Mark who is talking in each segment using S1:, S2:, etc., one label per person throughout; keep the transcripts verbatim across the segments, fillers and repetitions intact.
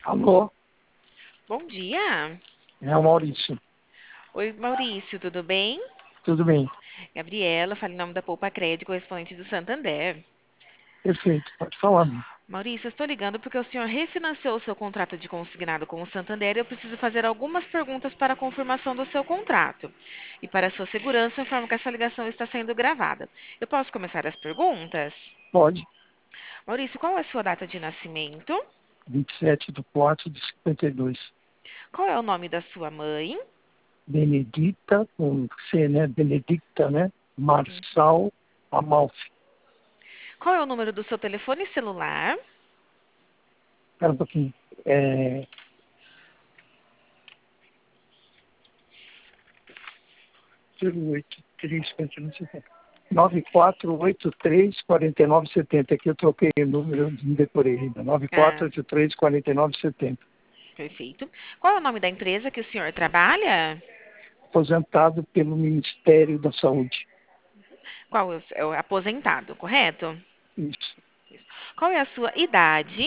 S1: Alô,
S2: Bom dia.
S1: é o Maurício.
S2: Oi, Maurício, tudo bem?
S1: Tudo bem?
S2: Gabriela, fala em nome da Poupa Crédito, correspondente do Santander.
S1: Perfeito, pode falar.
S2: Maurício, eu estou ligando porque o senhor refinanciou o seu contrato de consignado com o Santander e eu preciso fazer algumas perguntas para a confirmação do seu contrato. E para a sua segurança, eu informo que essa ligação está sendo gravada. Eu posso começar as perguntas?
S1: Pode.
S2: Maurício, qual é a sua data de nascimento?
S1: vinte e sete de quatro de cinquenta e dois.
S2: Qual é o nome da sua mãe?
S1: Benedita, com C, né? Benedicta, né? Marçal Amalfi.
S2: Qual é o número do seu telefone celular?
S1: Espera um pouquinho. É, zero oito três, continua setenta. nove quatro oito três, quatro nove sete zero. Aqui eu troquei o número, não decorei ainda. nove quatro
S2: Ah,
S1: oito três, quatro nove sete zero.
S2: perfeito. Qual é o nome da empresa que o senhor trabalha?
S1: Aposentado pelo Ministério da Saúde.
S2: Qual é o, é o aposentado, correto?
S1: Isso.
S2: Qual é a sua idade?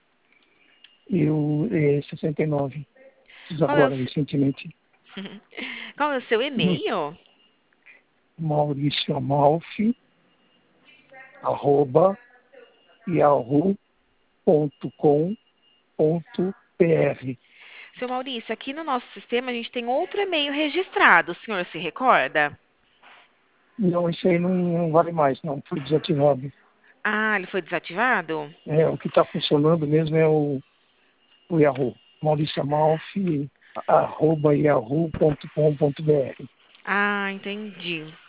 S1: Eu, é, sessenta e nove. Fiz
S2: Qual é o,
S1: agora,
S2: se-
S1: recentemente.
S2: qual é o seu
S1: Hum.
S2: e-mail?
S1: Maurício Amalfi, arroba, yahoo ponto com ponto br.
S2: Seu Maurício, aqui no nosso sistema a gente tem outro e-mail registrado. O senhor se recorda?
S1: Não, isso aí não, não vale mais, não. Foi desativado.
S2: Ah, ele foi desativado?
S1: É, o que está funcionando mesmo é o, o Yahoo. Maurício Amalfi, arroba yahoo ponto com ponto br.
S2: Ah, entendi.